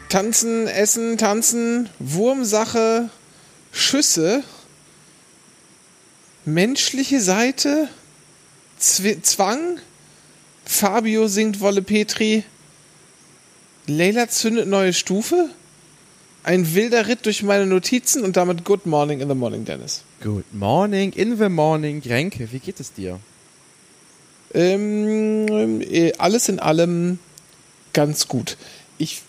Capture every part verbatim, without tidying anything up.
Tanzen, Essen, Tanzen, Wurmsache, Schüsse, menschliche Seite, Zw- Zwang, Fabio singt Wolle Petri, Leila zündet neue Stufe, ein wilder Ritt durch meine Notizen und damit Good Morning in the Morning, Dennis. Good Morning in the Morning, Renke, wie geht es dir? Ähm, alles in allem ganz gut. Ich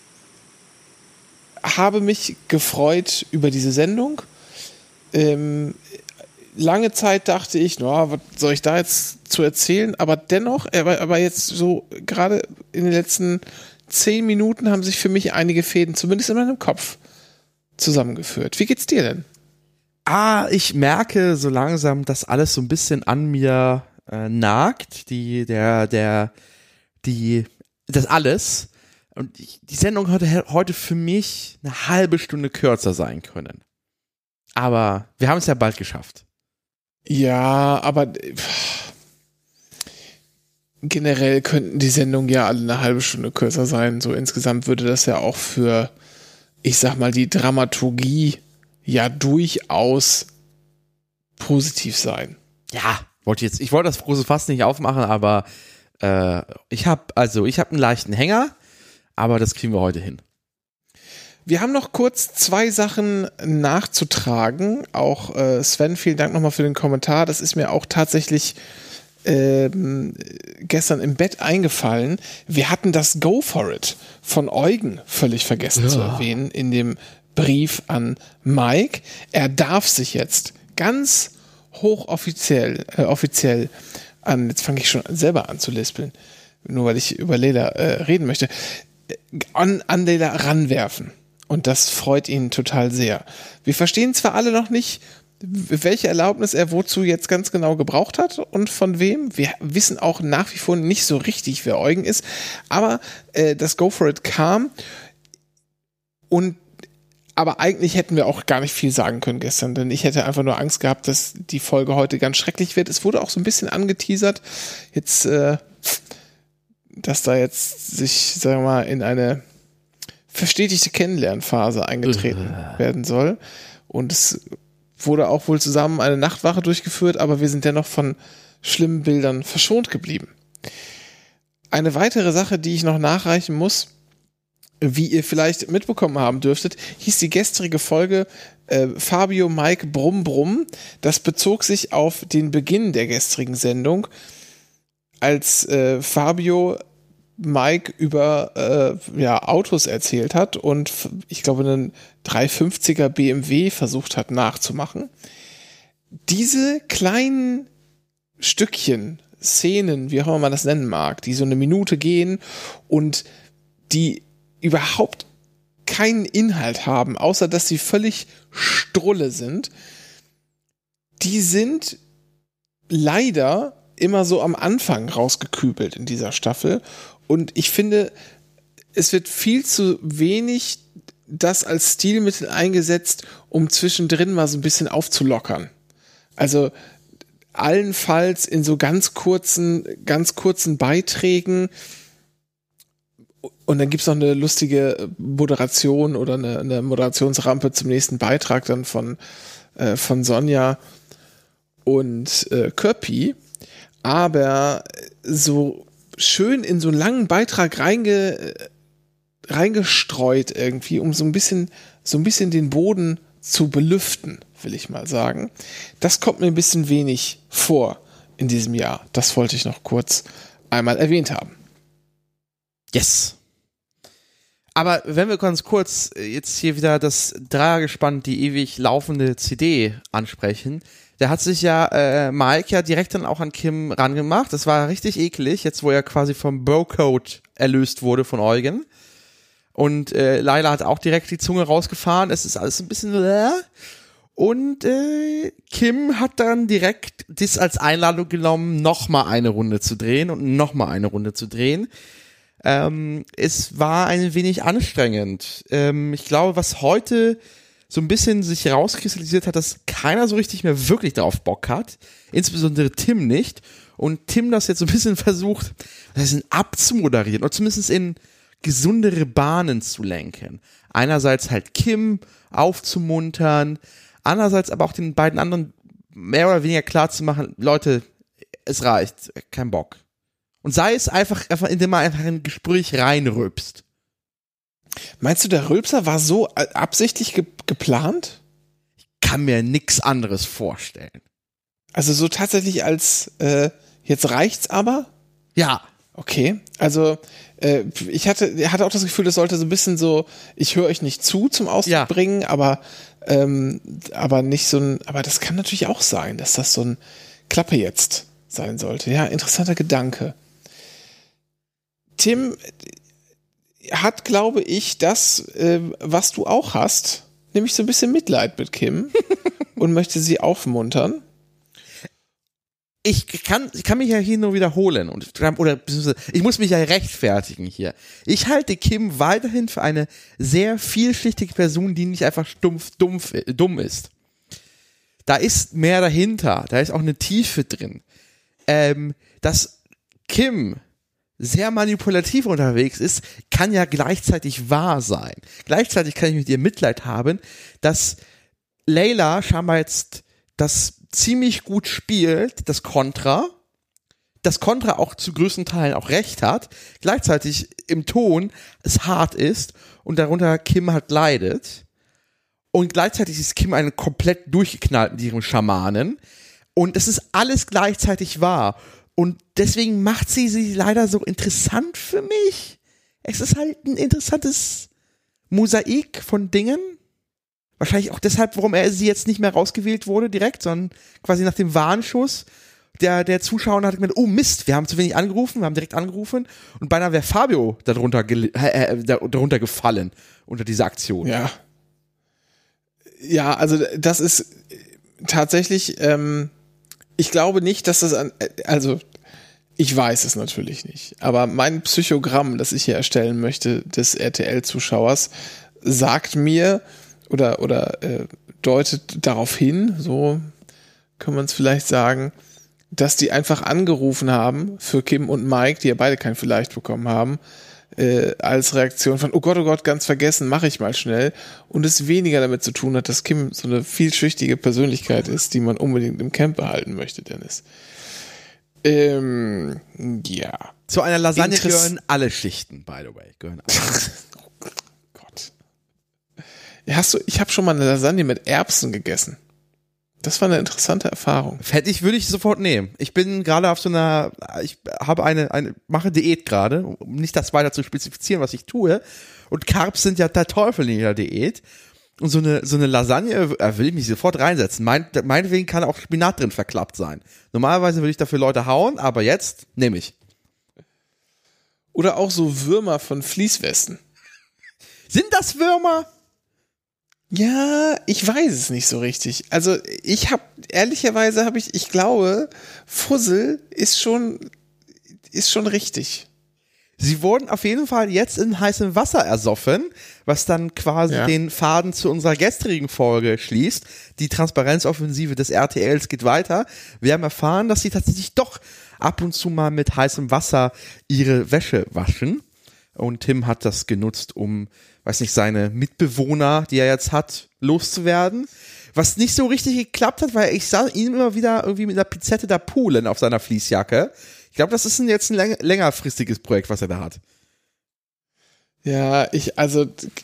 habe mich gefreut über diese Sendung. Ähm, lange Zeit dachte ich, no, was soll ich da jetzt zu erzählen? Aber dennoch, aber, aber jetzt so gerade in den letzten zehn Minuten haben sich für mich einige Fäden, zumindest in meinem Kopf, zusammengeführt. Wie geht's dir denn? Ah, ich merke so langsam, dass alles so ein bisschen an mir äh, nagt. Die, der, der, die, das alles. Und ich, die Sendung hätte heute für mich eine halbe Stunde kürzer sein können. Aber wir haben es ja bald geschafft. Ja, aber pff, generell könnten die Sendungen ja alle eine halbe Stunde kürzer sein. So insgesamt würde das ja auch für, ich sag mal, die Dramaturgie ja durchaus positiv sein. Ja, wollte jetzt, ich wollte das große Fass nicht aufmachen, aber äh, ich habe also ich habe einen leichten Hänger, aber das kriegen wir heute hin. Wir haben noch kurz zwei Sachen nachzutragen. Auch äh, Sven, vielen Dank nochmal für den Kommentar. Das ist mir auch tatsächlich ähm, gestern im Bett eingefallen. Wir hatten das Go for It von Eugen völlig vergessen ja. zu erwähnen in dem Brief an Mike. Er darf sich jetzt ganz hochoffiziell äh, offiziell an, jetzt fange ich schon selber an zu lispeln, nur weil ich über Leila äh, reden möchte, an, an Leila ranwerfen. Und das freut ihn total sehr. Wir verstehen zwar alle noch nicht, welche Erlaubnis er wozu jetzt ganz genau gebraucht hat und von wem. Wir wissen auch nach wie vor nicht so richtig, wer Eugen ist. Aber äh, das Go for It kam. Und aber eigentlich hätten wir auch gar nicht viel sagen können gestern, denn ich hätte einfach nur Angst gehabt, dass die Folge heute ganz schrecklich wird. Es wurde auch so ein bisschen angeteasert, jetzt, äh, dass da jetzt sich, sagen wir mal, in eine verstetigte Kennenlernphase eingetreten uh. werden soll. Und es wurde auch wohl zusammen eine Nachtwache durchgeführt, aber wir sind dennoch von schlimmen Bildern verschont geblieben. Eine weitere Sache, die ich noch nachreichen muss, wie ihr vielleicht mitbekommen haben dürftet, hieß die gestrige Folge äh, Fabio Mike Brumm Brumm. Das bezog sich auf den Beginn der gestrigen Sendung, als äh, Fabio Mike über äh, ja, Autos erzählt hat und ich glaube einen dreihundertfünfziger B M W versucht hat nachzumachen. Diese kleinen Stückchen, Szenen, wie auch immer man das nennen mag, die so eine Minute gehen und die überhaupt keinen Inhalt haben, außer dass sie völlig Strulle sind, die sind leider immer so am Anfang rausgekübelt in dieser Staffel. Und ich finde, es wird viel zu wenig das als Stilmittel eingesetzt, um zwischendrin mal so ein bisschen aufzulockern. Also allenfalls in so ganz kurzen, ganz kurzen Beiträgen. Und dann gibt's noch eine lustige Moderation oder eine, eine Moderationsrampe zum nächsten Beitrag dann von, äh, von Sonja und äh, Köppi. Aber so schön in so einen langen Beitrag reinge, reingestreut irgendwie, um so ein bisschen, so ein bisschen den Boden zu belüften, will ich mal sagen. Das kommt mir ein bisschen wenig vor in diesem Jahr. Das wollte ich noch kurz einmal erwähnt haben. Yes. Aber wenn wir ganz kurz jetzt hier wieder das Dreiergespann, die ewig laufende C D ansprechen, der hat sich ja, äh, Mike ja direkt dann auch an Kim rangemacht. Das war richtig eklig, jetzt wo er quasi vom Bro-Code erlöst wurde von Eugen. Und äh, Leila hat auch direkt die Zunge rausgefahren. Es ist alles ein bisschen äh. Und äh, Kim hat dann direkt das als Einladung genommen, nochmal eine Runde zu drehen und nochmal eine Runde zu drehen. Ähm, es war ein wenig anstrengend. Ähm, ich glaube, was heute so ein bisschen sich rauskristallisiert hat, dass keiner so richtig mehr wirklich drauf Bock hat. Insbesondere Tim nicht. Und Tim das jetzt so ein bisschen versucht, das abzumoderieren. Oder zumindest in gesundere Bahnen zu lenken. Einerseits halt Kim aufzumuntern, andererseits aber auch den beiden anderen mehr oder weniger klar zu machen, Leute, es reicht, kein Bock. Und sei es einfach, einfach indem man einfach in ein Gespräch reinrülpst. Meinst du, der Rülpser war so absichtlich ge- geplant? Ich kann mir nix anderes vorstellen. Also so tatsächlich als, äh, jetzt reicht's aber? Ja. Okay, also äh, ich hatte, hatte auch das Gefühl, das sollte so ein bisschen so, ich höre euch nicht zu zum Ausdruck ja. bringen, aber ähm, aber nicht so ein, aber das kann natürlich auch sein, dass das so ein Klappe jetzt sein sollte. Ja, interessanter Gedanke. Tim hat, glaube ich, das, äh, was du auch hast, nämlich so ein bisschen Mitleid mit Kim und möchte sie aufmuntern. Ich kann, ich kann mich ja hier nur wiederholen und oder ich muss mich ja rechtfertigen hier. Ich halte Kim weiterhin für eine sehr vielschichtige Person, die nicht einfach stumpf dumpf, dumm ist. Da ist mehr dahinter, da ist auch eine Tiefe drin. Ähm, dass Kim sehr manipulativ unterwegs ist, kann ja gleichzeitig wahr sein. Gleichzeitig kann ich mit ihr Mitleid haben, dass Layla scheinbar jetzt das ziemlich gut spielt, das Kontra, das Kontra auch zu größten Teilen auch recht hat, gleichzeitig im Ton es hart ist und darunter Kim halt leidet und gleichzeitig ist Kim eine komplett durchgeknallt mit ihrem Schamanen und es ist alles gleichzeitig wahr und deswegen macht sie sie leider so interessant für mich. Es ist halt ein interessantes Mosaik von Dingen. Wahrscheinlich auch deshalb, warum er sie jetzt nicht mehr rausgewählt wurde direkt, sondern quasi nach dem Warnschuss der, der Zuschauer hat gemeint, oh Mist, wir haben zu wenig angerufen, wir haben direkt angerufen und beinahe wäre Fabio darunter, gel- äh, äh, darunter gefallen unter dieser Aktion. Ja. Ja, also das ist tatsächlich, ähm, ich glaube nicht, dass das an, also ich weiß es natürlich nicht, aber mein Psychogramm, das ich hier erstellen möchte, des R T L-Zuschauers, sagt mir, oder oder äh, deutet darauf hin, so kann man es vielleicht sagen, dass die einfach angerufen haben für Kim und Mike, die ja beide kein Vielleicht bekommen haben, äh, als Reaktion von, oh Gott, oh Gott, ganz vergessen, mache ich mal schnell, und es weniger damit zu tun hat, dass Kim so eine vielschichtige Persönlichkeit ist, die man unbedingt im Camp behalten möchte, Dennis. Ähm, ja. Zu einer Lasagne Interess- gehören alle Schichten, by the way. Gehören alle. Gott. Hast du, ich habe schon mal eine Lasagne mit Erbsen gegessen. Das war eine interessante Erfahrung. Hätte ich, würde ich sofort nehmen. Ich bin gerade auf so einer, ich habe eine, eine, mache Diät gerade, um nicht das weiter zu spezifizieren, was ich tue. Und Carbs sind ja der Teufel in jeder Diät. Und so eine, so eine Lasagne, äh, will ich mich sofort reinsetzen. Mein, meinetwegen kann auch Spinat drin verklappt sein. Normalerweise würde ich dafür Leute hauen, aber jetzt nehme ich. Oder auch so Würmer von Fließwesten. Sind das Würmer? Ja, ich weiß es nicht so richtig. Also ich habe, ehrlicherweise habe ich, ich glaube, Fussel ist schon, ist schon richtig. Sie wurden auf jeden Fall jetzt in heißem Wasser ersoffen, was dann quasi ja. den Faden zu unserer gestrigen Folge schließt. Die Transparenzoffensive des R T Ls geht weiter. Wir haben erfahren, dass sie tatsächlich doch ab und zu mal mit heißem Wasser ihre Wäsche waschen. Und Tim hat das genutzt, um, weiß nicht, seine Mitbewohner, die er jetzt hat, loszuwerden. Was nicht so richtig geklappt hat, weil ich sah ihn immer wieder irgendwie mit einer Pizette da poolen auf seiner Fließjacke. Ich glaube, das ist ein, jetzt ein läng- längerfristiges Projekt, was er da hat. Ja, ich, also,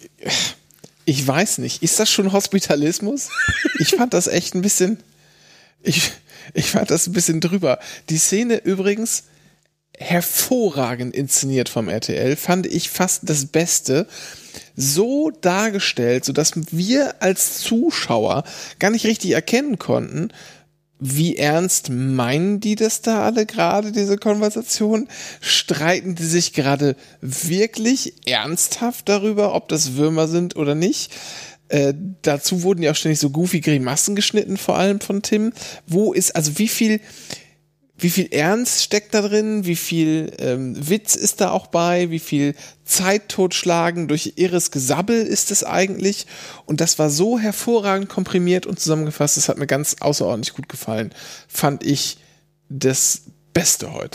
ich weiß nicht. Ist das schon Hospitalismus? Ich fand das echt ein bisschen, ich, ich fand das ein bisschen drüber. Die Szene übrigens hervorragend inszeniert vom R T L, fand ich fast das Beste. So dargestellt, sodass wir als Zuschauer gar nicht richtig erkennen konnten, wie ernst meinen die das da alle gerade, diese Konversation? Streiten die sich gerade wirklich ernsthaft darüber, ob das Würmer sind oder nicht? Äh, dazu wurden ja auch ständig so goofy Grimassen geschnitten, vor allem von Tim. Wo ist, also wie viel, wie viel Ernst steckt da drin? Wie viel ähm, Witz ist da auch bei? Wie viel Zeit totschlagen durch irres Gesabbel ist es eigentlich? Und das war so hervorragend komprimiert und zusammengefasst. Das hat mir ganz außerordentlich gut gefallen. Fand ich das Beste heute.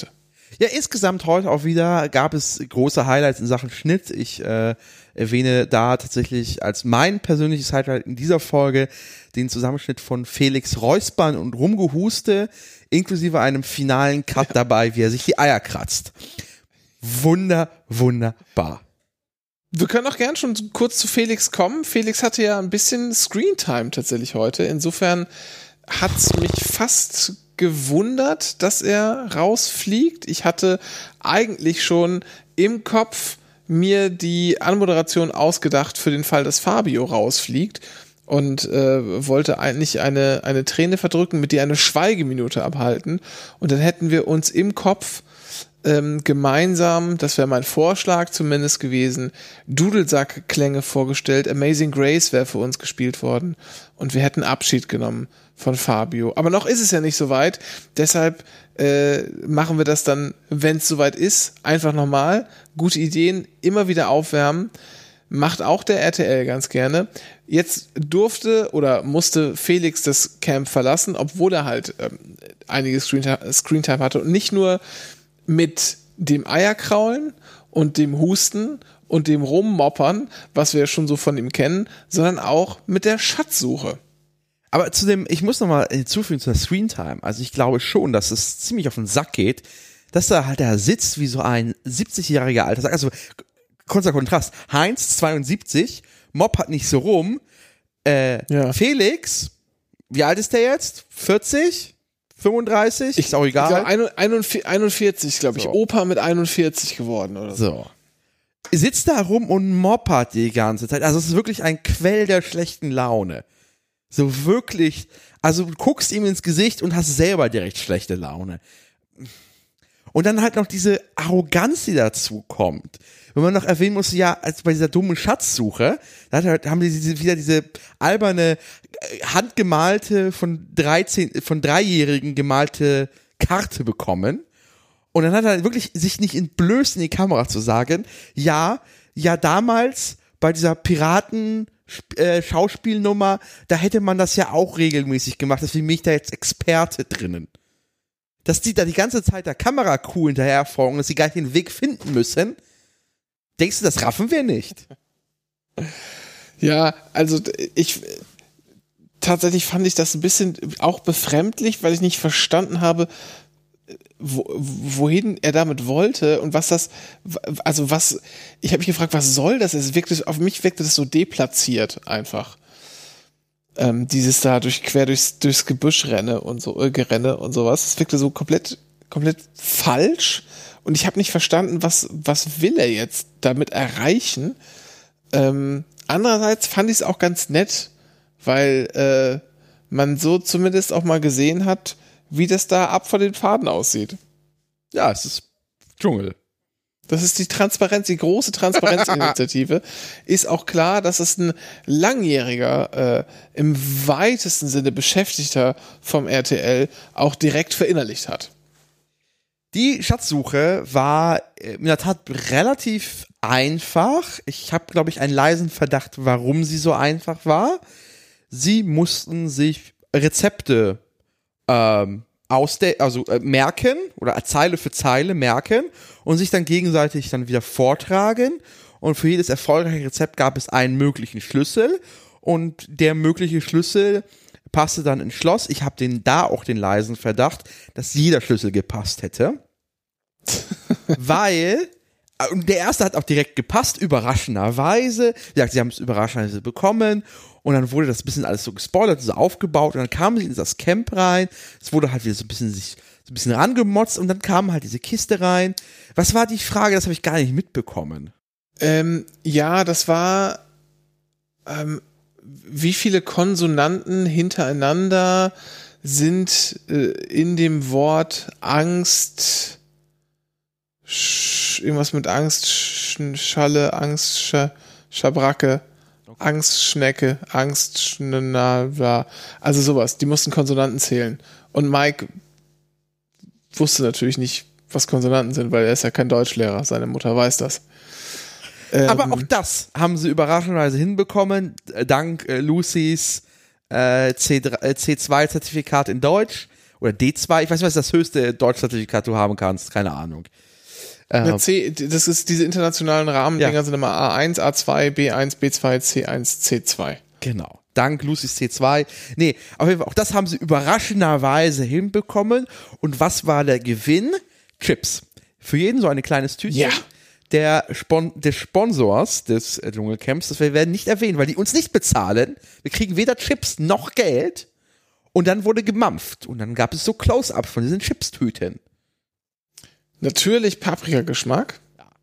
Ja, insgesamt heute auch wieder gab es große Highlights in Sachen Schnitt. Ich äh, erwähne da tatsächlich als mein persönliches Highlight in dieser Folge den Zusammenschnitt von Felix Räuspern und Rumgehuste, inklusive einem finalen Cut ja. dabei, wie er sich die Eier kratzt. Wunder, wunderbar. Wir können auch gern schon kurz zu Felix kommen. Felix hatte ja ein bisschen Screentime tatsächlich heute. Insofern hat's mich fast gewundert, dass er rausfliegt. Ich hatte eigentlich schon im Kopf mir die Anmoderation ausgedacht für den Fall, dass Fabio rausfliegt und äh, wollte eigentlich eine, eine Träne verdrücken, mit der eine Schweigeminute abhalten. Und dann hätten wir uns im Kopf ähm, gemeinsam, das wäre mein Vorschlag zumindest gewesen, Dudelsack-Klänge vorgestellt. Amazing Grace wäre für uns gespielt worden und wir hätten Abschied genommen von Fabio. Aber noch ist es ja nicht so weit, deshalb äh, machen wir das dann, wenn es soweit ist, einfach nochmal. Gute Ideen, immer wieder aufwärmen. Macht auch der R T L ganz gerne. Jetzt durfte oder musste Felix das Camp verlassen, obwohl er halt ähm, einige Screentime, Screentime hatte und nicht nur mit dem Eierkraulen und dem Husten und dem Rummoppern, was wir schon so von ihm kennen, sondern auch mit der Schatzsuche. Aber zu dem, ich muss nochmal hinzufügen zu der Screentime. Also ich glaube schon, dass es ziemlich auf den Sack geht, dass er halt da sitzt wie so ein siebzigjähriger alter Sack. Also kurzer Kontrast. Heinz, zweiundsiebzig, Mob hat nicht so rum. Äh, ja. Felix, wie alt ist der jetzt? vierzig? fünfunddreißig? Ich, ist auch egal. Ich glaube einundvierzig, glaube ich. So. Opa mit einundvierzig geworden oder so. So. Sitzt da rum und moppert die ganze Zeit. Also es ist wirklich ein Quell der schlechten Laune. So wirklich, also du guckst ihm ins Gesicht und hast selber direkt schlechte Laune. Und dann halt noch diese Arroganz, die dazu kommt. Wenn man noch erwähnen muss, ja, als bei dieser dummen Schatzsuche, da hat halt, haben die diese, wieder diese alberne, handgemalte, von dreizehn, von Dreijährigen gemalte Karte bekommen. Und dann hat er wirklich sich nicht entblößt in die Kamera zu sagen, ja, ja damals bei dieser Piraten Äh, Schauspielnummer, da hätte man das ja auch regelmäßig gemacht, deswegen bin ich da jetzt Experte drinnen. Dass die da die ganze Zeit der Kameracrew hinterher folgen, dass sie gar nicht den Weg finden müssen, denkst du, das raffen wir nicht? Ja, also ich tatsächlich fand ich das ein bisschen auch befremdlich, weil ich nicht verstanden habe, Wo, wohin er damit wollte und was das, also was, ich habe mich gefragt, was soll das? Es wirkte, auf mich wirkte das so deplatziert einfach. Ähm, dieses da durch, quer durchs, durchs Gebüsch renne und so, äh, gerenne und sowas. Es wirkte so komplett, komplett falsch und ich habe nicht verstanden, was, was will er jetzt damit erreichen. Ähm, andererseits fand ich es auch ganz nett, weil äh, man so zumindest auch mal gesehen hat, wie das da ab von den Pfaden aussieht. Ja, es ist Dschungel. Das ist die Transparenz, die große Transparenzinitiative. Ist auch klar, dass es ein langjähriger, äh, im weitesten Sinne Beschäftigter vom R T L auch direkt verinnerlicht hat. Die Schatzsuche war in der Tat relativ einfach. Ich habe, glaube ich, einen leisen Verdacht, warum sie so einfach war. Sie mussten sich Rezepte ähm, ausde- also äh, merken oder Zeile für Zeile merken und sich dann gegenseitig dann wieder vortragen. Und für jedes erfolgreiche Rezept gab es einen möglichen Schlüssel und der mögliche Schlüssel passte dann ins Schloss. Ich habe den da auch den leisen Verdacht, dass jeder Schlüssel gepasst hätte. Weil, und der erste hat auch direkt gepasst, überraschenderweise. Wie gesagt, sie haben es überraschenderweise bekommen. Und dann wurde das ein bisschen alles so gespoilert, so aufgebaut. Und dann kamen sie in das Camp rein. Es wurde halt wieder so ein bisschen sich so ein bisschen rangemotzt. Und dann kam halt diese Kiste rein. Was war die Frage? Das habe ich gar nicht mitbekommen. Ähm, ja, das war, ähm, wie viele Konsonanten hintereinander sind äh, in dem Wort Angst, sch, irgendwas mit Angst, sch, Schalle, Angst, sch, Schabracke, okay. Angstschnecke, Angstschnabla, also sowas. Die mussten Konsonanten zählen. Und Mike wusste natürlich nicht, was Konsonanten sind, weil er ist ja kein Deutschlehrer. Seine Mutter weiß das. Aber ähm, auch das haben sie überraschenderweise hinbekommen, dank äh, Lucys äh, C zwei Zertifikat in Deutsch oder D zwei, ich weiß nicht, was das höchste Deutschzertifikat du haben kannst, keine Ahnung. Ähm, C, das ist, diese internationalen Rahmendinger ja. sind immer A eins, A zwei, B eins, B zwei, C eins, C zwei. Genau. Dank Lucy's C zwei. Nee, auf jeden Fall, auch das haben sie überraschenderweise hinbekommen. Und was war der Gewinn? Chips. Für jeden so ein kleines Tütchen. Ja. Der Spon- des Sponsors des äh, Dschungelcamps, das wir werden nicht erwähnen, weil die uns nicht bezahlen. Wir kriegen weder Chips noch Geld. Und dann wurde gemampft. Und dann gab es so Close-Ups von diesen Chips-Tüten. Natürlich Paprikageschmack.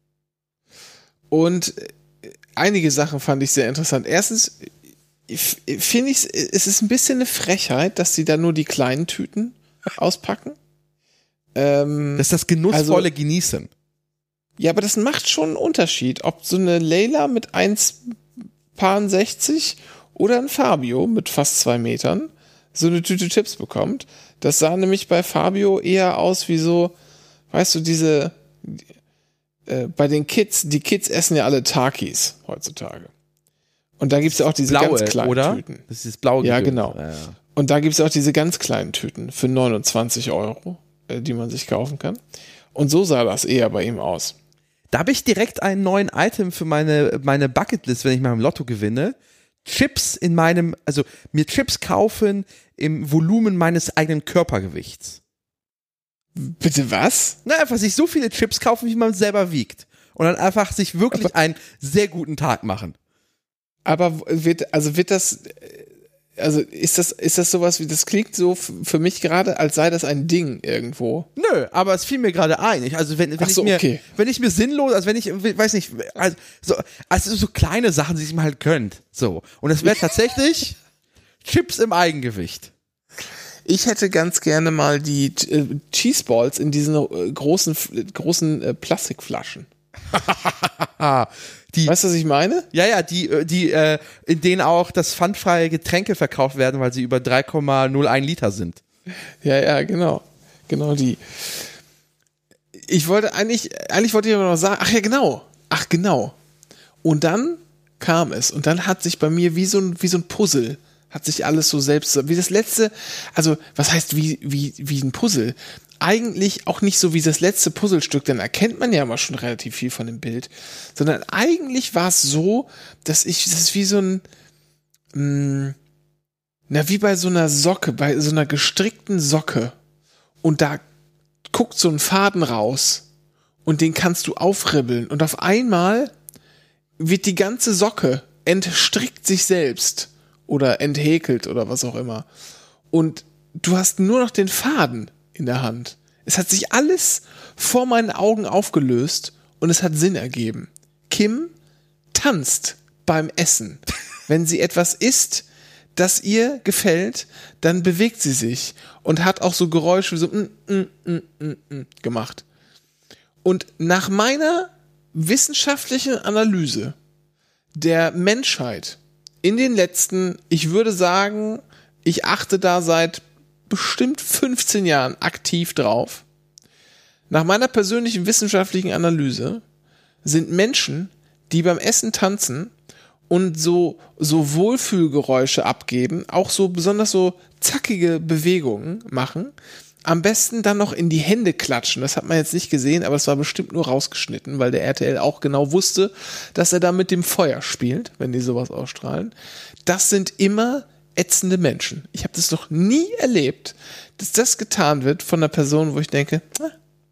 Und einige Sachen fand ich sehr interessant. Erstens finde ich, es ist ein bisschen eine Frechheit, dass sie da nur die kleinen Tüten auspacken. Ähm, das ist das genussvolle also, Genießen. Ja, aber das macht schon einen Unterschied, ob so eine Leila mit eins Komma sechzig oder ein Fabio mit fast zwei Metern so eine Tüte Chips bekommt. Das sah nämlich bei Fabio eher aus wie so, weißt du, diese äh, bei den Kids, die Kids essen ja alle Takis heutzutage. Und da gibt's ja auch diese blaue, ganz kleinen oder? Tüten. Das ist das blaue Ja, Gedöns. genau. Ja, ja. Und da gibt's ja auch diese ganz kleinen Tüten für neunundzwanzig Euro, äh, die man sich kaufen kann. Und so sah das eher bei ihm aus. Da habe ich direkt einen neuen Item für meine, meine Bucketlist, wenn ich mal im Lotto gewinne. Chips in meinem, also mir Chips kaufen im Volumen meines eigenen Körpergewichts. Bitte was? Na, einfach sich so viele Chips kaufen, wie man selber wiegt. Und dann einfach sich wirklich Aber, einen sehr guten Tag machen. Aber wird, also wird das, also ist das, ist das sowas wie, das klingt so f- für mich gerade, als sei das ein Ding irgendwo. Nö, aber es fiel mir gerade ein. Ich, also wenn, wenn Ach so, ich mir, okay. wenn ich mir sinnlos, also wenn ich, weiß nicht, also so, also so kleine Sachen, die man halt gönnt. So. Und es wäre tatsächlich Chips im Eigengewicht. Ich hätte ganz gerne mal die äh, Cheeseballs in diesen äh, großen, großen äh, Plastikflaschen. die, Weißt du, was ich meine? Ja, ja, die, äh, die, äh, in denen auch das pfandfreie Getränke verkauft werden, weil sie über drei Komma null eins Liter sind. Ja, ja, genau. Genau die. Ich wollte eigentlich, eigentlich wollte ich aber noch sagen, ach ja, genau. Ach, genau. Und dann kam es. Und dann hat sich bei mir wie so ein, wie so ein Puzzle, hat sich alles so selbst, wie das letzte, also, was heißt wie, wie, wie ein Puzzle? Eigentlich auch nicht so wie das letzte Puzzlestück, dann erkennt man ja immer schon relativ viel von dem Bild, sondern eigentlich war es so, dass ich, das ist wie so ein, mh, na, wie bei so einer Socke, bei so einer gestrickten Socke. Und da guckt so ein Faden raus und den kannst du aufribbeln und auf einmal wird die ganze Socke entstrickt sich selbst oder enthäkelt oder was auch immer. Und du hast nur noch den Faden in der Hand. Es hat sich alles vor meinen Augen aufgelöst und es hat Sinn ergeben. Kim tanzt beim Essen. Wenn sie etwas isst, das ihr gefällt, dann bewegt sie sich und hat auch so Geräusche wie so mm, mm, mm, mm, mm gemacht. Und nach meiner wissenschaftlichen Analyse der Menschheit in den letzten, ich würde sagen, ich achte da seit bestimmt fünfzehn Jahren aktiv drauf. Nach meiner persönlichen wissenschaftlichen Analyse sind Menschen, die beim Essen tanzen und so, so Wohlfühlgeräusche abgeben, auch so besonders so zackige Bewegungen machen, am besten dann noch in die Hände klatschen. Das hat man jetzt nicht gesehen, aber es war bestimmt nur rausgeschnitten, weil der R T L auch genau wusste, dass er da mit dem Feuer spielt, wenn die sowas ausstrahlen. Das sind immer ätzende Menschen. Ich habe das noch nie erlebt, dass das getan wird von einer Person, wo ich denke, ah,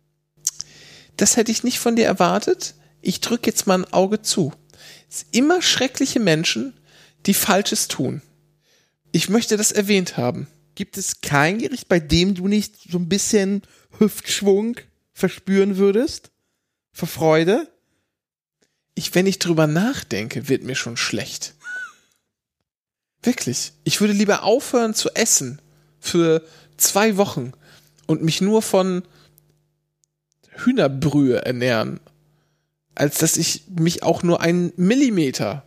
das hätte ich nicht von dir erwartet. Ich drücke jetzt mal ein Auge zu. Es sind immer schreckliche Menschen, die Falsches tun. Ich möchte das erwähnt haben. Gibt es kein Gericht, bei dem du nicht so ein bisschen Hüftschwung verspüren würdest? Vor Freude? Ich, wenn ich drüber nachdenke, wird mir schon schlecht. Wirklich. Ich würde lieber aufhören zu essen für zwei Wochen und mich nur von Hühnerbrühe ernähren, als dass ich mich auch nur einen Millimeter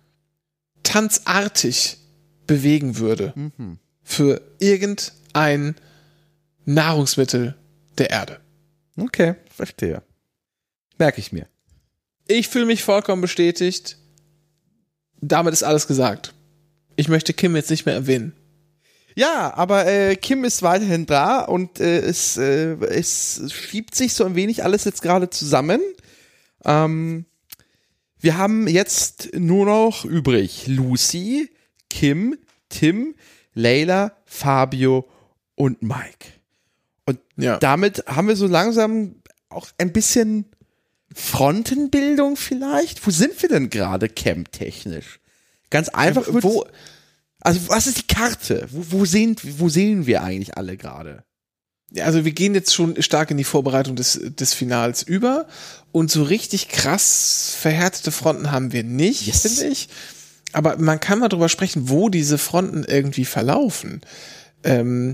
tanzartig bewegen würde Mhm. für irgendein Nahrungsmittel der Erde. Okay, verstehe. Merke ich mir. Ich fühle mich vollkommen bestätigt. Damit ist alles gesagt. Ich möchte Kim jetzt nicht mehr erwähnen. Ja, aber äh, Kim ist weiterhin da und äh, es, äh, es schiebt sich so ein wenig alles jetzt gerade zusammen. Ähm, wir haben jetzt nur noch übrig Lucy, Kim, Tim, Layla, Fabio und Mike. Und ja. damit haben wir so langsam auch ein bisschen Frontenbildung vielleicht. Wo sind wir denn gerade camptechnisch? Ganz einfach, ja, wo... Also was ist die Karte? Wo, wo, sehen, wo sehen wir eigentlich alle gerade? Ja, also wir gehen jetzt schon stark in die Vorbereitung des, des Finals über und so richtig krass verhärtete Fronten haben wir nicht, yes. finde ich. Aber man kann mal drüber sprechen, wo diese Fronten irgendwie verlaufen. Ähm,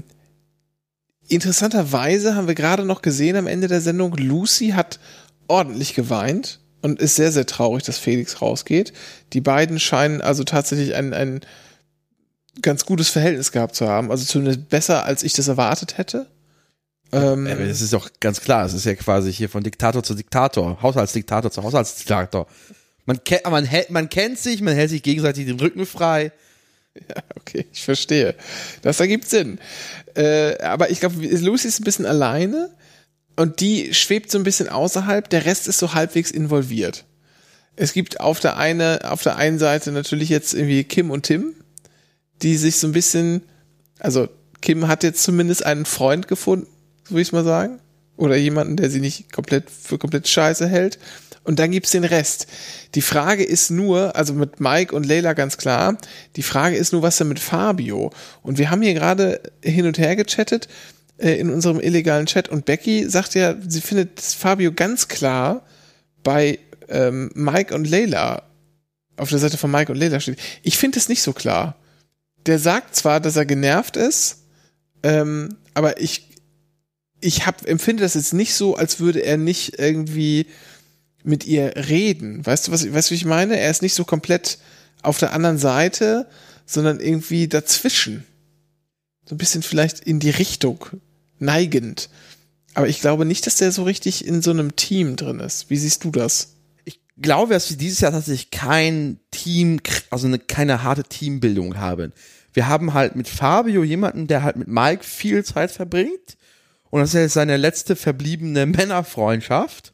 interessanterweise haben wir gerade noch gesehen am Ende der Sendung, Lucy hat ordentlich geweint und ist sehr, sehr traurig, dass Felix rausgeht. Die beiden scheinen also tatsächlich ein, ein ganz gutes Verhältnis gehabt zu haben, also zumindest besser, als ich das erwartet hätte. Ähm, ja, das ist doch ganz klar, es ist ja quasi hier von Diktator zu Diktator, Haushaltsdiktator zu Haushaltsdiktator. Man, kennt, man, hält, man kennt sich, man hält sich gegenseitig den Rücken frei. Ja, okay, ich verstehe. Das ergibt Sinn. Äh, aber ich glaube, Lucy ist ein bisschen alleine und die schwebt so ein bisschen außerhalb, der Rest ist so halbwegs involviert. Es gibt auf der, eine, auf der einen Seite natürlich jetzt irgendwie Kim und Tim, die sich so ein bisschen, also Kim hat jetzt zumindest einen Freund gefunden, so will ich mal sagen, oder jemanden, der sie nicht komplett für komplett scheiße hält. Und dann gibt's den Rest. Die Frage ist nur, also mit Mike und Layla ganz klar, die Frage ist nur, was denn mit Fabio? Und wir haben hier gerade hin und her gechattet äh, in unserem illegalen Chat und Becky sagt ja, sie findet Fabio ganz klar bei ähm, Mike und Layla, auf der Seite von Mike und Layla steht. Ich finde es nicht so klar. Der sagt zwar, dass er genervt ist, ähm, aber ich, ich hab, empfinde das jetzt nicht so, als würde er nicht irgendwie mit ihr reden. Weißt du, was, weißt du, wie ich meine? Er ist nicht so komplett auf der anderen Seite, sondern irgendwie dazwischen. So ein bisschen vielleicht in die Richtung, neigend. Aber ich glaube nicht, dass der so richtig in so einem Team drin ist. Wie siehst du das? Ich glaube, dass wir dieses Jahr tatsächlich kein Team, also eine, keine harte Teambildung haben. Wir haben halt mit Fabio jemanden, der halt mit Mike viel Zeit verbringt. Und das ist jetzt seine letzte verbliebene Männerfreundschaft.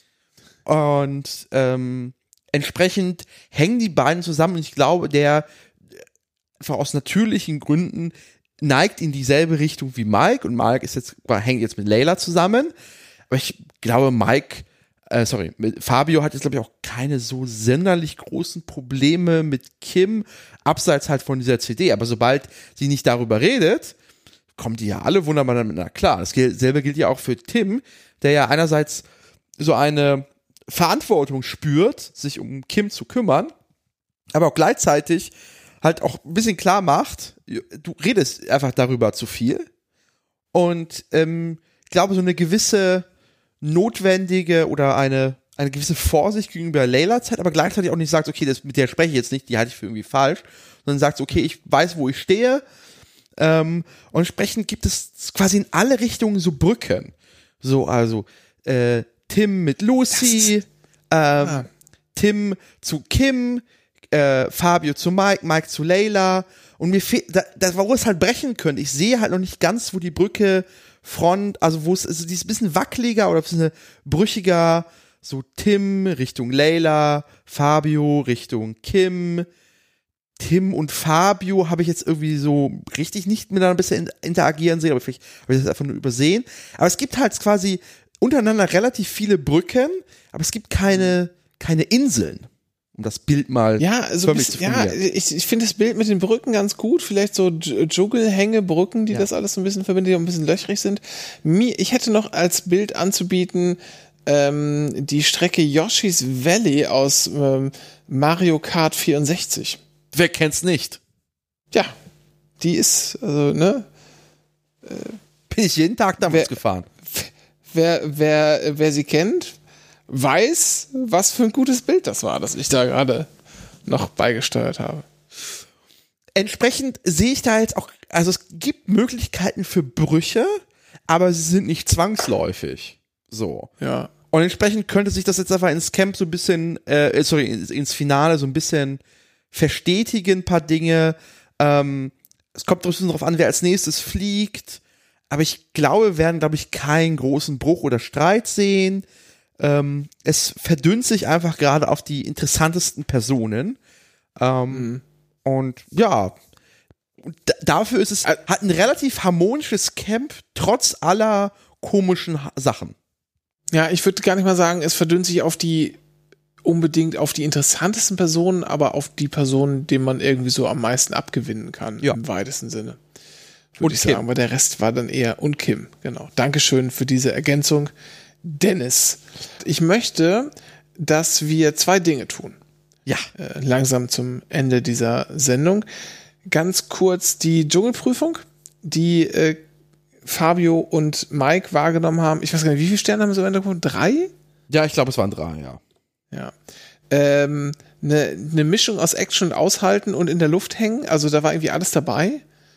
Und ähm, entsprechend hängen die beiden zusammen. Und ich glaube, der einfach aus natürlichen Gründen neigt in dieselbe Richtung wie Mike. Und Mike ist jetzt, hängt jetzt mit Layla zusammen. Aber ich glaube, Mike, äh, sorry, mit Fabio hat jetzt, glaube ich, auch keine so sonderlich großen Probleme mit Kim, abseits halt von dieser C D. Aber sobald sie nicht darüber redet, kommen die ja alle wunderbar miteinander klar. Dasselbe gilt ja auch für Tim, der ja einerseits so eine Verantwortung spürt, sich um Kim zu kümmern, aber auch gleichzeitig halt auch ein bisschen klar macht, du redest einfach darüber zu viel. Und ähm, ich glaube, so eine gewisse notwendige oder eine eine gewisse Vorsicht gegenüber Layla Zeit, aber gleichzeitig auch nicht sagt, okay, das, mit der spreche ich jetzt nicht, die halte ich für irgendwie falsch, sondern sagt, okay, ich weiß, wo ich stehe. Ähm, und entsprechend gibt es quasi in alle Richtungen so Brücken. So, also äh, Tim mit Lucy, ähm, ah. Tim zu Kim, äh, Fabio zu Mike, Mike zu Layla. Und mir fehlt, da, da, wo es halt brechen könnte, ich sehe halt noch nicht ganz, wo die Brücke Front, also wo es, also die ist ein bisschen wackeliger oder ein bisschen brüchiger, so Tim Richtung Layla, Fabio Richtung Kim. Tim und Fabio habe ich jetzt irgendwie so richtig nicht miteinander bisher interagieren sehen, aber vielleicht habe ich das einfach nur übersehen. Aber es gibt halt quasi untereinander relativ viele Brücken, aber es gibt keine, keine Inseln, um das Bild mal ja, also förmlich bis, zu formulieren. Ja, ich, ich finde das Bild mit den Brücken ganz gut. Vielleicht so Dschungelhängebrücken, die ja. das alles so ein bisschen verbinden, die ein bisschen löchrig sind. Mir, ich hätte noch als Bild anzubieten, ähm, die Strecke Yoshi's Valley aus ähm, Mario Kart vierundsechzig. Wer kennt's nicht? Ja, die ist, also, ne? Äh, Bin ich jeden Tag damals wer, gefahren. Wer, wer, wer sie kennt, weiß, was für ein gutes Bild das war, das ich da gerade noch beigesteuert habe. Entsprechend sehe ich da jetzt auch, also es gibt Möglichkeiten für Brüche, aber sie sind nicht zwangsläufig. So. Ja. Und entsprechend könnte sich das jetzt einfach ins Camp so ein bisschen, äh, sorry, ins, ins Finale so ein bisschen verstetigen, ein paar Dinge. Ähm, es kommt ein bisschen darauf an, wer als nächstes fliegt. Aber ich glaube, wir werden, glaube ich, keinen großen Bruch oder Streit sehen. Ähm, es verdünnt sich einfach gerade auf die interessantesten Personen. Ähm, mhm. Und ja, d- dafür ist es, hat ein relativ harmonisches Camp, trotz aller komischen ha- Sachen. Ja, ich würde gar nicht mal sagen, es verdünnt sich auf die unbedingt auf die interessantesten Personen, aber auf die Personen, denen man irgendwie so am meisten abgewinnen kann, ja. Im weitesten Sinne. Würde ich Kim. sagen, aber der Rest war dann eher und Kim, genau. Dankeschön für diese Ergänzung, Dennis. Ich möchte, dass wir zwei Dinge tun. Ja. Äh, langsam zum Ende dieser Sendung. Ganz kurz die Dschungelprüfung, die äh, Fabio und Mike wahrgenommen haben. Ich weiß gar nicht, wie viele Sterne haben sie am Ende bekommen? Drei? Ja, ich glaube, es waren drei, ja. Ja. Ähm, eine ne Mischung aus Action und Aushalten und in der Luft hängen. Also da war irgendwie alles dabei.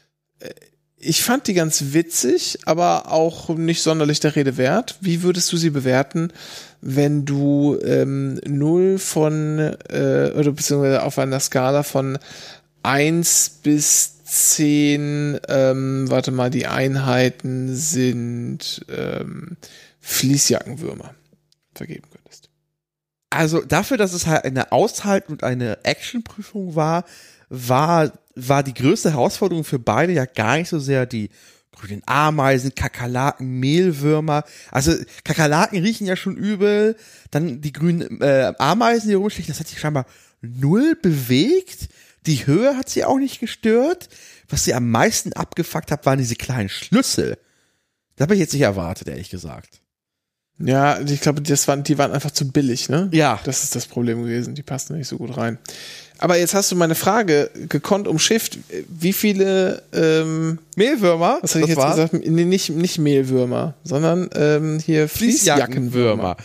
Ich fand die ganz witzig, aber auch nicht sonderlich der Rede wert. Wie würdest du sie bewerten, wenn du ähm, null von, äh, oder beziehungsweise auf einer Skala von eins bis zehn, ähm, warte mal, die Einheiten sind ähm, Fließjackenwürmer vergeben könntest? Also dafür, dass es halt eine Aushalten- und eine Actionprüfung war, war, war die größte Herausforderung für beide ja gar nicht so sehr die grünen Ameisen, Kakerlaken, Mehlwürmer. Also Kakerlaken riechen ja schon übel. Dann die grünen äh, Ameisen, die rumstechen, das hat sich scheinbar null bewegt. Die Höhe hat sie auch nicht gestört. Was sie am meisten abgefuckt hat, waren diese kleinen Schlüssel. Das habe ich jetzt nicht erwartet, ehrlich gesagt. Ja, ich glaube, das waren, die waren einfach zu billig, ne? Ja. Das ist das Problem gewesen. Die passten nicht so gut rein. Aber jetzt hast du meine Frage gekonnt umschifft. Wie viele ähm, Mehlwürmer? Was hatte ich jetzt war? gesagt? Nee, nicht, nicht Mehlwürmer, sondern ähm, hier Fließjackenwürmer.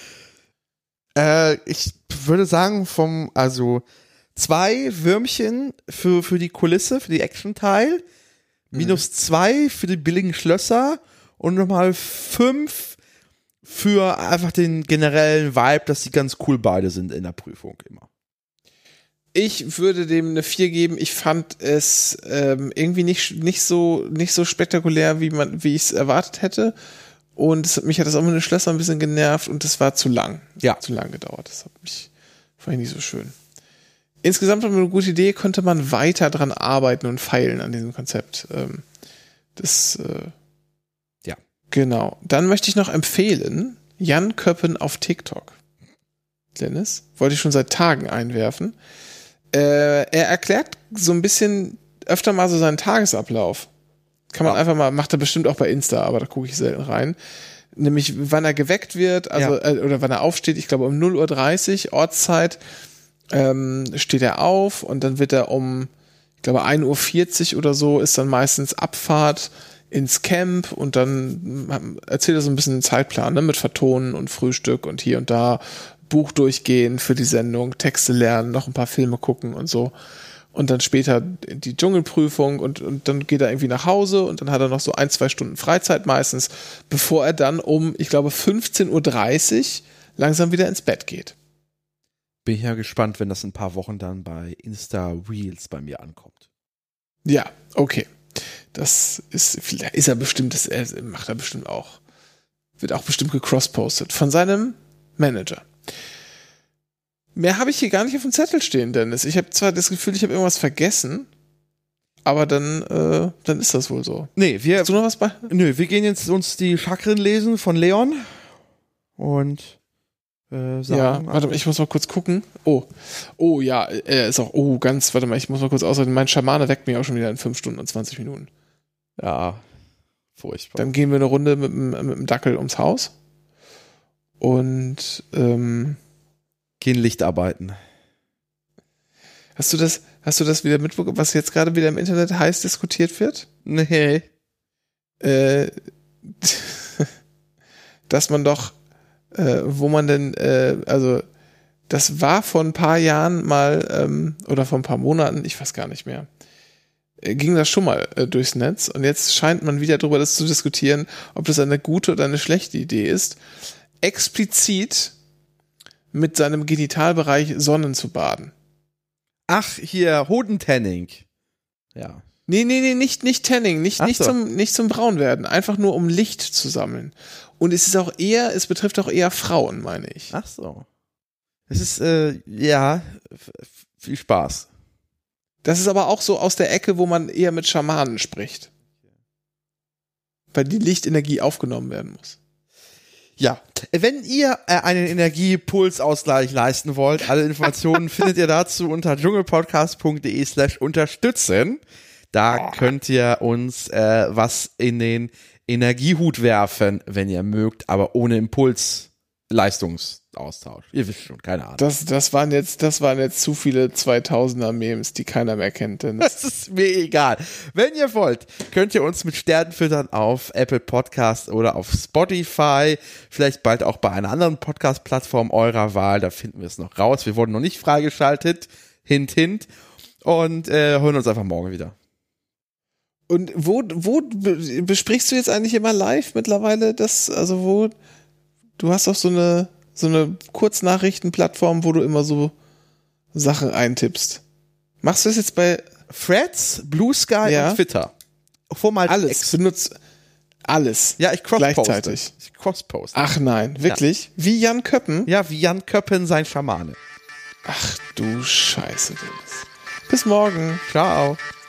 Äh, ich würde sagen, vom, also zwei Würmchen für, für die Kulisse, für die Action-Teil, minus mhm. zwei für die billigen Schlösser und nochmal fünf für einfach den generellen Vibe, dass sie ganz cool beide sind in der Prüfung immer. Ich würde dem eine vier geben. Ich fand es ähm, irgendwie nicht, nicht, so, nicht so spektakulär, wie man, wie ich es erwartet hätte. Und es, mich hat das auch mit den Schlössern ein bisschen genervt und es war zu lang. Ja. Zu lang gedauert. Das hat mich, fand ich nicht so schön. Insgesamt war eine gute Idee, könnte man weiter dran arbeiten und feilen an diesem Konzept. Ähm, das, äh, ja. Genau. Dann möchte ich noch empfehlen, Jan Köppen auf TikTok. Dennis, wollte ich schon seit Tagen einwerfen. Äh, er erklärt so ein bisschen öfter mal so seinen Tagesablauf. Kann man ja. einfach mal, macht er bestimmt auch bei Insta, aber da gucke ich selten rein. Nämlich, wann er geweckt wird, also ja. äh, oder wann er aufsteht, ich glaube um null Uhr dreißig Ortszeit, ähm, steht er auf und dann wird er um, ich glaube ein Uhr vierzig oder so, ist dann meistens Abfahrt ins Camp und dann erzählt er so ein bisschen den Zeitplan, ne, mit Vertonen und Frühstück und hier und da Buch durchgehen für die Sendung, Texte lernen, noch ein paar Filme gucken und so. Und dann später die Dschungelprüfung und, und dann geht er irgendwie nach Hause und dann hat er noch so ein, zwei Stunden Freizeit meistens, bevor er dann um, ich glaube, fünfzehn Uhr dreißig langsam wieder ins Bett geht. Bin ich ja gespannt, wenn das in ein paar Wochen dann bei Insta Reels bei mir ankommt. Ja, okay. Das ist, ist er bestimmt, das macht er bestimmt auch. Wird auch bestimmt gecrosspostet von seinem Manager. Mehr habe ich hier gar nicht auf dem Zettel stehen, Dennis. Ich habe zwar das Gefühl, ich habe irgendwas vergessen, aber dann, äh, dann ist das wohl so. Nee, wir. Hast du noch was bei? Nö, wir gehen jetzt uns die Chakren lesen von Leon und äh, sagen. Ja, warte mal, ich muss mal kurz gucken. Oh, oh ja, er ist auch, oh, ganz, warte mal, ich muss mal kurz ausreden. Mein Schamane weckt mich auch schon wieder in fünf Stunden und zwanzig Minuten. Ja, furchtbar. Dann gehen wir eine Runde mit, mit, mit dem Dackel ums Haus und ähm, gehen Licht arbeiten. Hast du das, hast du das wieder mitbekommen, was jetzt gerade wieder im Internet heiß diskutiert wird? Nee. Äh, dass man doch, äh, wo man denn, äh, also das war vor ein paar Jahren mal, ähm, oder vor ein paar Monaten, ich weiß gar nicht mehr, äh, ging das schon mal äh, durchs Netz und jetzt scheint man wieder darüber das zu diskutieren, ob das eine gute oder eine schlechte Idee ist, explizit mit seinem Genitalbereich Sonnen zu baden. Ach, hier, Hodentanning. Ja. Nee, nee, nee, nicht, nicht Tanning, nicht, Ach nicht, so. zum, nicht zum Braunwerden, einfach nur um Licht zu sammeln. Und es ist auch eher, es betrifft auch eher Frauen, meine ich. Ach so. Es ist, äh, ja, f- f- viel Spaß. Das ist aber auch so aus der Ecke, wo man eher mit Schamanen spricht. Weil die Lichtenergie aufgenommen werden muss. Ja, wenn ihr äh, einen Energiepulsausgleich leisten wollt, alle Informationen findet ihr dazu unter dschungelpodcast.de slash unterstützen. Da könnt ihr uns äh, was in den Energiehut werfen, wenn ihr mögt, aber ohne Impulsleistungsaustausch. Ihr wisst schon, keine Ahnung. Das, das, waren jetzt, das waren jetzt zu viele zweitausender-Memes, die keiner mehr kennt. Denn Das ist mir egal. Wenn ihr wollt, könnt ihr uns mit Sternen füttern auf Apple Podcast oder auf Spotify. Vielleicht bald auch bei einer anderen Podcast-Plattform eurer Wahl. Da finden wir es noch raus. Wir wurden noch nicht freigeschaltet. Hint, hint. Und äh, hören uns einfach morgen wieder. Und wo, wo be- besprichst du jetzt eigentlich immer live mittlerweile das, also wo, du hast doch so eine, so eine Kurznachrichtenplattform, wo du immer so Sachen eintippst. Machst du das jetzt bei Threads, Blue Sky Ja. und Twitter. Vormals alles? X. Benutzt alles. Ja, ich crossposte. gleichzeitig. Ich crossposte. Ach nein, wirklich? Wie Jan Köppen? Ja, wie Jan Köppen sein Schamane. Ach du Scheiße, Dennis. Bis morgen. Ciao.